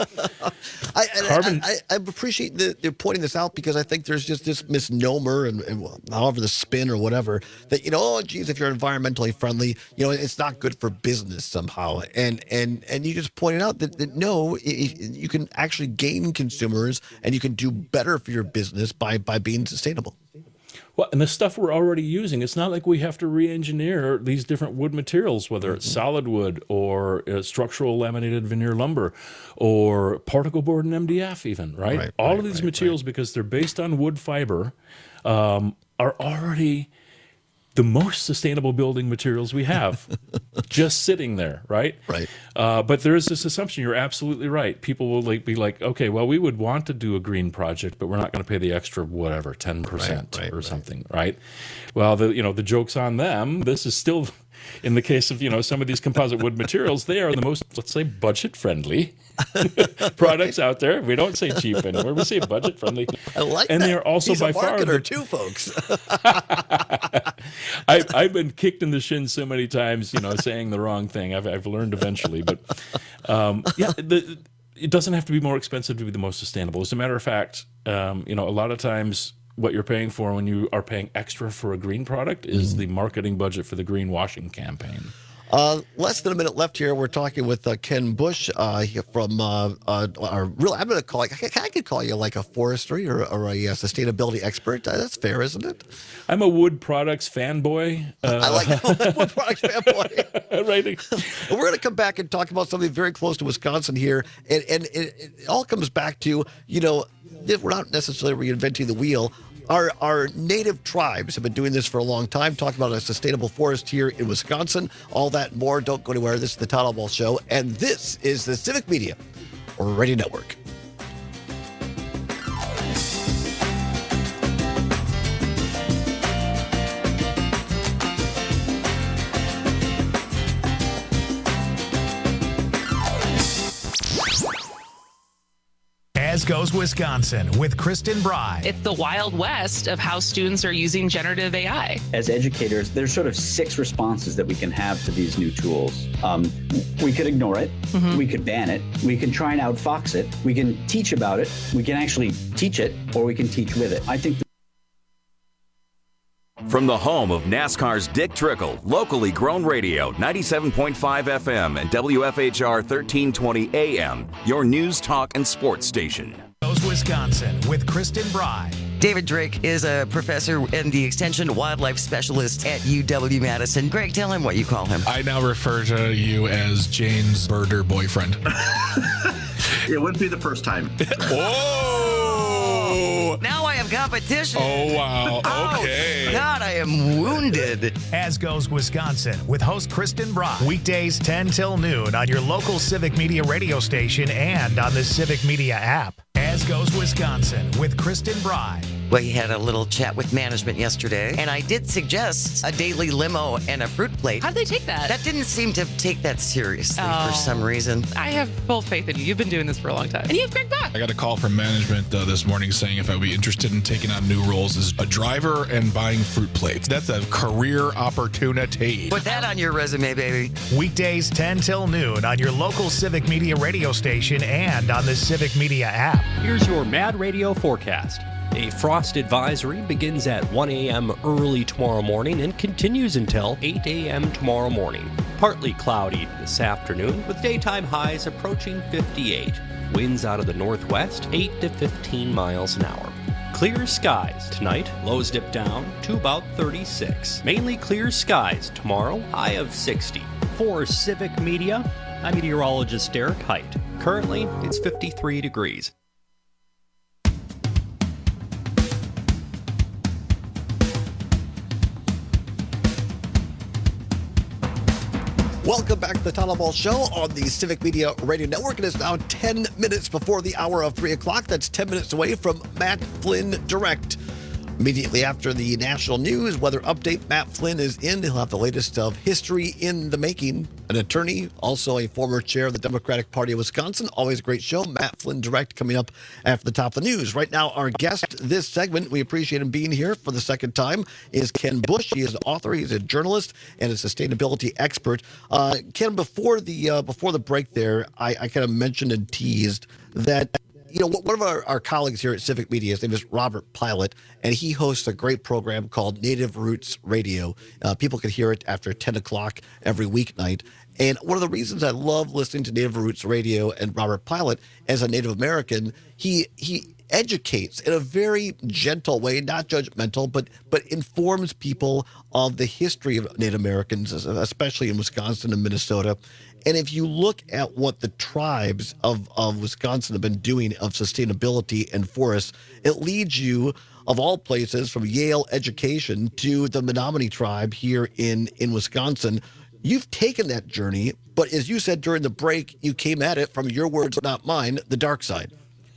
I appreciate the pointing this out, because I think there's just this misnomer and however the spin or whatever that, if you're environmentally friendly, it's not good for business somehow. And you just pointed out that no, you can actually gain consumers and you can do better for your business by being sustainable. Well, and the stuff we're already using, it's not like we have to re-engineer these different wood materials, whether it's solid wood or structural laminated veneer lumber or particle board and MDF even, right? All of these materials, because they're based on wood fiber, are already the most sustainable building materials we have, just sitting there, right? Right. But there is this assumption. You're absolutely right. People will be like, okay, well, we would want to do a green project, but we're not going to pay the extra whatever 10% or something, right? Well, the joke's on them. This is still, in the case of some of these composite wood materials, they are the most, let's say, budget friendly products out there. We don't say cheap anymore. We say budget friendly. I like and that. they are also He's by a far marketer too, folks. I've been kicked in the shin so many times, saying the wrong thing. I've learned eventually, but it doesn't have to be more expensive to be the most sustainable. As a matter of fact, a lot of times what you're paying for when you are paying extra for a green product is the marketing budget for the greenwashing campaign. Less than a minute left here. We're talking with Ken Bush from our real. I'm going to call. I could call you like a forestry or a sustainability expert. That's fair, isn't it? I'm a wood products fanboy. I like that. Wood products fanboy. Right. We're going to come back and talk about something very close to Wisconsin here, and it all comes back to we're not necessarily reinventing the wheel. Our native tribes have been doing this for a long time, talking about a sustainable forest here in Wisconsin. All that and more. Don't go anywhere. This is the Todd Albaugh Show, and this is the Civic Media Radio Network. As Goes Wisconsin with Kristen Bry. It's the Wild West of how students are using generative AI. As educators, there's sort of 6 responses that we can have to these new tools. We could ignore it. We could ban it. We can try and outfox it. We can teach about it. We can actually teach it, or we can teach with it. I think. From the home of NASCAR's Dick Trickle, locally grown radio, 97.5 FM and WFHR 1320 AM, your news, talk, and sports station. Goes Wisconsin with Kristen Bry. David Drake is a professor and the extension wildlife specialist at UW-Madison. Greg, tell him what you call him. I now refer to you as Jane's birder boyfriend. It wouldn't be the first time. Whoa! Now I have competition. Oh, wow. Okay. Oh, God, I am wounded. As Goes Wisconsin with host Kristen Bry. Weekdays 10 till noon on your local Civic Media radio station and on the Civic Media app. As Goes Wisconsin with Kristen Bry. We had a little chat with management yesterday, and I did suggest a daily limo and a fruit plate. How'd they take that? That didn't seem to take that seriously for some reason. I have full faith in you. You've been doing this for a long time. And you have Greg Bach. I got a call from management this morning saying if I'd be interested in taking on new roles as a driver and buying fruit plates. That's a career opportunity. Put that on your resume, baby. Weekdays 10 till noon on your local Civic Media radio station and on the Civic Media app. Here's your Mad Radio forecast. A frost advisory begins at 1 a.m. early tomorrow morning and continues until 8 a.m. tomorrow morning. Partly cloudy this afternoon with daytime highs approaching 58. Winds out of the northwest 8 to 15 miles an hour. Clear skies tonight, lows dip down to about 36. Mainly clear skies tomorrow, high of 60. For Civic Media, I'm meteorologist Derek Height. Currently, it's 53 degrees. Welcome back to the Town Hall Show on the Civic Media Radio Network. It is now 10 minutes before the hour of 3 o'clock. That's 10 minutes away from Matt Flynn Direct. Immediately after the national news weather update, Matt Flynn is in. He'll have the latest of history in the making. An attorney, also a former chair of the Democratic Party of Wisconsin. Always a great show. Matt Flynn Direct coming up after the top of the news. Right now, our guest this segment, we appreciate him being here for the second time, is Ken Bush. He is an author, he's a journalist, and a sustainability expert. Ken, before the break there, I kind of mentioned and teased that one of our colleagues here at Civic Media, his name is Robert Pilot, and he hosts a great program called Native Roots Radio. People can hear it after 10 o'clock every weeknight. And one of the reasons I love listening to Native Roots Radio and Robert Pilot, as a Native American, he educates in a very gentle way, not judgmental, but informs people of the history of Native Americans, especially in Wisconsin and Minnesota. And if you look at what the tribes of Wisconsin have been doing of sustainability and forests, it leads you, of all places, from Yale education to the Menominee tribe here in Wisconsin. You've taken that journey, but as you said during the break, you came at it from your words, not mine, the dark side.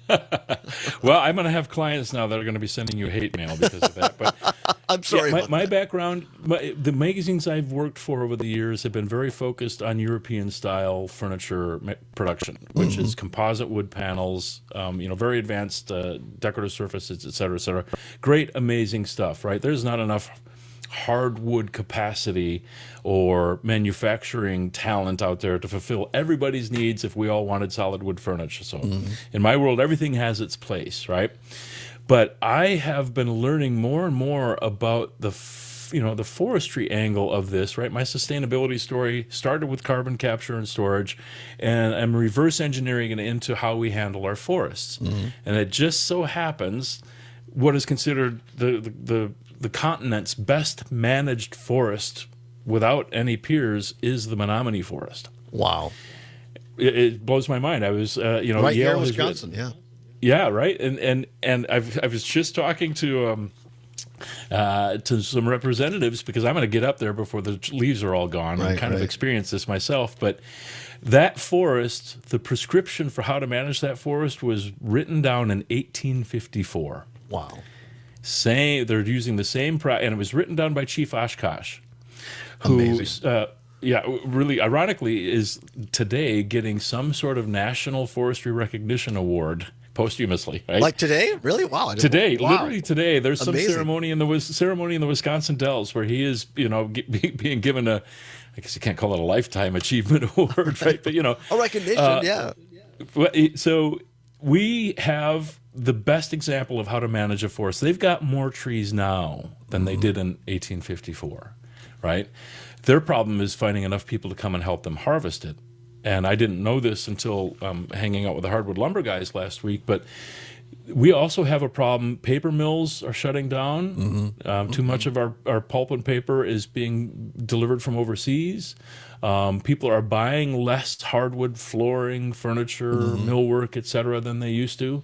Well, I'm going to have clients now that are going to be sending you hate mail because of that. But I'm sorry. Yeah, my background, the magazines I've worked for over the years have been very focused on European-style furniture production, which is composite wood panels, very advanced decorative surfaces, et cetera, et cetera. Great, amazing stuff, right? There's not enough hardwood capacity or manufacturing talent out there to fulfill everybody's needs if we all wanted solid wood furniture. So in my world, everything has its place, right? But I have been learning more and more about the forestry angle of this, right? My sustainability story started with carbon capture and storage, and I'm reverse engineering it into how we handle our forests. And it just so happens what is considered the continent's best managed forest without any peers is the Menominee Forest. Wow. It blows my mind. I was, right Yale here in Wisconsin, yeah. Yeah, right. And I was just talking to some representatives because I'm going to get up there before the leaves are all gone and kind of experience this myself. But that forest, the prescription for how to manage that forest was written down in 1854. Wow. They're using the same and it was written down by Chief Oshkosh, who, really ironically is today getting some sort of National Forestry Recognition Award posthumously. Right? Like today? Really? Wow. Literally today. There's some Amazing. ceremony in the Wisconsin Dells where he is, being given I guess you can't call it a lifetime achievement award, right? But a recognition, yeah. So we have the best example of how to manage a forest. They've got more trees now than they did in 1854, right? Their problem is finding enough people to come and help them harvest it. And I didn't know this until hanging out with the hardwood lumber guys last week, but we also have a problem. Paper mills are shutting down. Too much of our pulp and paper is being delivered from overseas. People are buying less hardwood flooring, furniture, millwork, et cetera, than they used to.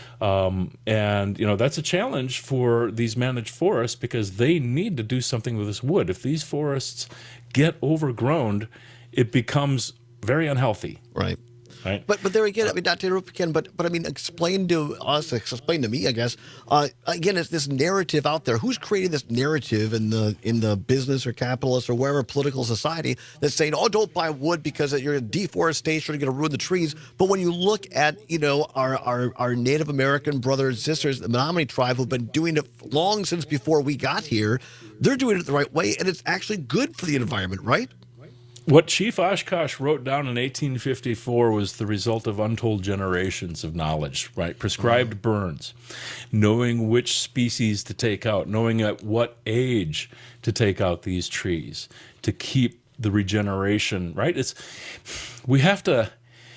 And that's a challenge for these managed forests because they need to do something with this wood. If these forests get overgrown, it becomes very unhealthy. Right. Right. But there again, I mean, not to interrupt again, but I mean, explain to us, explain to me, I guess. Again, it's this narrative out there. Who's creating this narrative in the business or capitalist or wherever political society that's saying, oh, don't buy wood because you're in deforestation, you're going to ruin the trees. But when you look at, our Native American brothers and sisters, the Menominee tribe, who've been doing it long since before we got here, they're doing it the right way, and it's actually good for the environment, right? What Chief Oshkosh wrote down in 1854 was the result of untold generations of knowledge, right? Prescribed burns, knowing which species to take out, knowing at what age to take out these trees to keep the regeneration, right? We have to,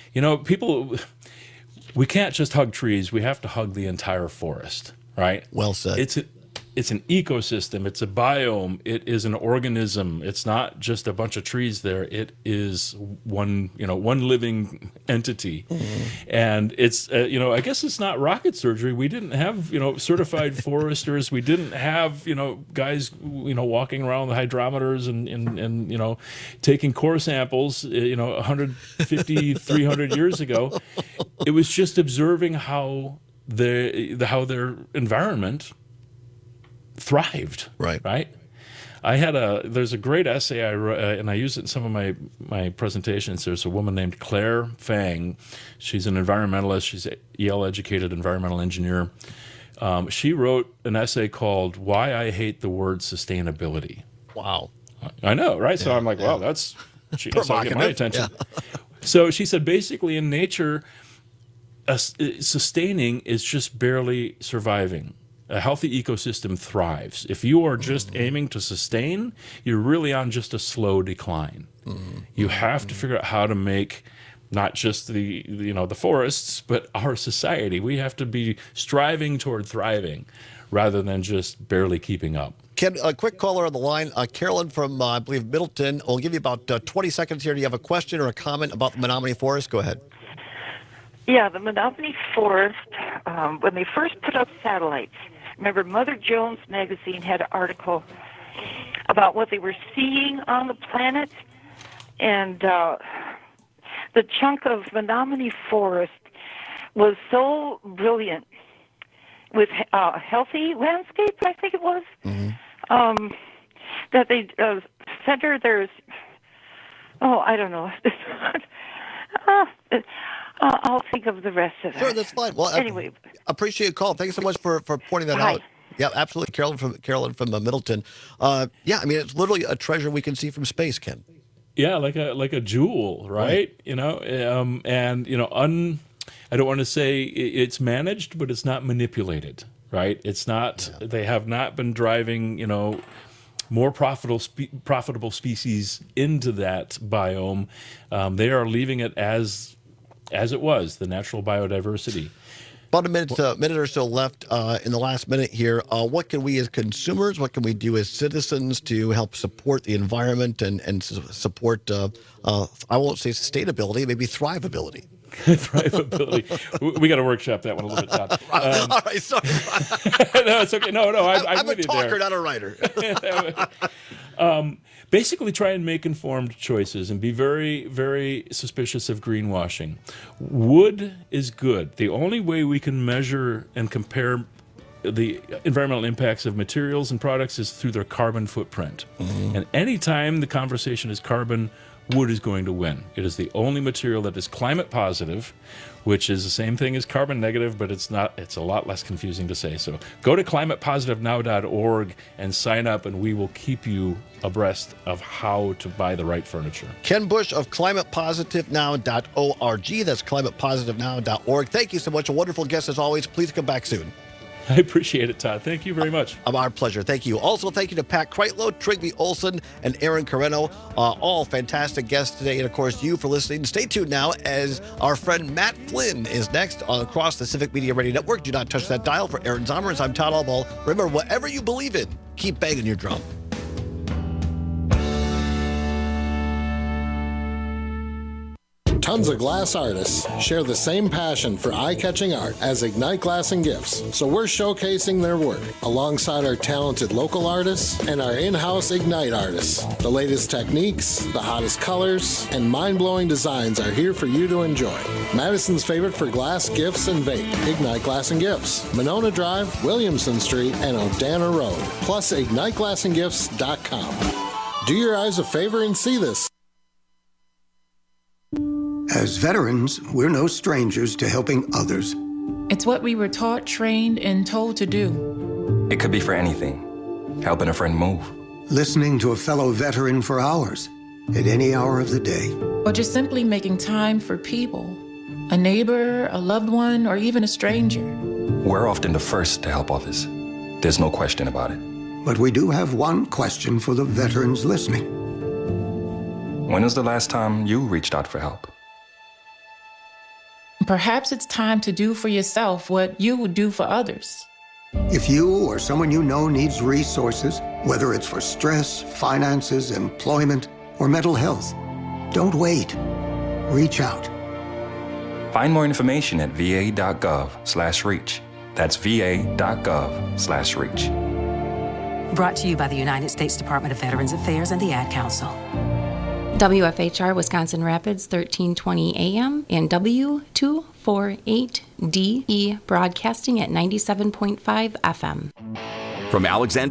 we can't just hug trees. We have to hug the entire forest, right? Well said. It's an ecosystem. It's a biome. It is an organism. It's not just a bunch of trees there. It is one living entity. Mm-hmm. And it's, I guess it's not rocket surgery. We didn't have, certified foresters. We didn't have, guys, walking around with hydrometers and taking core samples, 150, 300 years ago. It was just observing how their environment thrived. Right. There's a great essay I wrote, and I use it in some of my presentations. There's a woman named Claire Fang. She's an environmentalist. She's a Yale-educated environmental engineer. She wrote an essay called "Why I Hate the Word Sustainability." Wow. I know, right? Yeah, so I'm like, well, that's she knows how to get my attention. Yeah. So she said, basically, in nature, sustaining is just barely surviving. A healthy ecosystem thrives. If you are just aiming to sustain, you're really on just a slow decline. You have to figure out how to make not just the forests, but our society. We have to be striving toward thriving rather than just barely keeping up. Ken, a quick caller on the line. Carolyn from, I believe, Middleton. I'll give you about 20 seconds here. Do you have a question or a comment about the Menominee Forest? Go ahead. Yeah, the Menominee Forest, when they first put up satellites, remember, Mother Jones magazine had an article about what they were seeing on the planet, and the chunk of Menominee Forest was so brilliant with healthy landscape, I think it was, that they centered their, I don't know. I'll think of the rest of that. Sure, that's fine. Well, anyway, appreciate your call. Thank you so much for pointing that out. Yeah, absolutely, Carolyn from Middleton. I mean, it's literally a treasure we can see from space, Ken. Yeah, like a jewel, right? I don't want to say it's managed, but it's not manipulated, right? It's not. Yeah. They have not been driving, more profitable species into that biome. They are leaving it as it was, the natural biodiversity. About a minute or so left in the last minute here. What can we as consumers, what can we do as citizens to help support the environment and support, I won't say sustainability, maybe thrivability? Thrivability. We got to workshop that one a little bit, Todd. All right, sorry. No, it's okay. No, I'm a talker, not a writer. Basically, try and make informed choices and be very, very suspicious of greenwashing. Wood is good. The only way we can measure and compare the environmental impacts of materials and products is through their carbon footprint. Mm-hmm. And anytime the conversation is carbon, wood is going to win. It is the only material that is climate positive, which is the same thing as carbon negative, but it's not. It's a lot less confusing to say. So go to climatepositivenow.org and sign up, and we will keep you abreast of how to buy the right furniture. Ken Bush of climatepositivenow.org. That's climatepositivenow.org. Thank you so much. A wonderful guest as always. Please come back soon. I appreciate it, Todd. Thank you very much. Our pleasure. Thank you. Also, thank you to Pat Kreitlow, Trygve Olsen, and Aaron Carreno. All fantastic guests today. And, of course, you for listening. Stay tuned now as our friend Matt Flynn is next on across the Civic Media Radio Network. Do not touch that dial. For Aaron Zomers, I'm Todd Albaugh. Remember, whatever you believe in, keep banging your drum. Tons of glass artists share the same passion for eye-catching art as Ignite Glass and Gifts, so we're showcasing their work alongside our talented local artists and our in-house Ignite artists. The latest techniques, the hottest colors, and mind-blowing designs are here for you to enjoy. Madison's favorite for glass, gifts, and vape, Ignite Glass and Gifts. Monona Drive, Williamson Street, and Odana Road. Plus, IgniteGlassandGifts.com. Do your eyes a favor and see this. As veterans, we're no strangers to helping others. It's what we were taught, trained, and told to do. It could be for anything. Helping a friend move. Listening to a fellow veteran for hours, at any hour of the day. Or just simply making time for people. A neighbor, a loved one, or even a stranger. We're often the first to help others. There's no question about it. But we do have one question for the veterans listening. When was the last time you reached out for help? Perhaps it's time to do for yourself what you would do for others. If you or someone you know needs resources, whether it's for stress, finances, employment, or mental health, don't wait. Reach out. Find more information at va.gov/reach. That's va.gov/reach. Brought to you by the United States Department of Veterans Affairs and the Ad Council. WFHR Wisconsin Rapids 1320 AM and W248DE broadcasting at 97.5 FM. From Alexander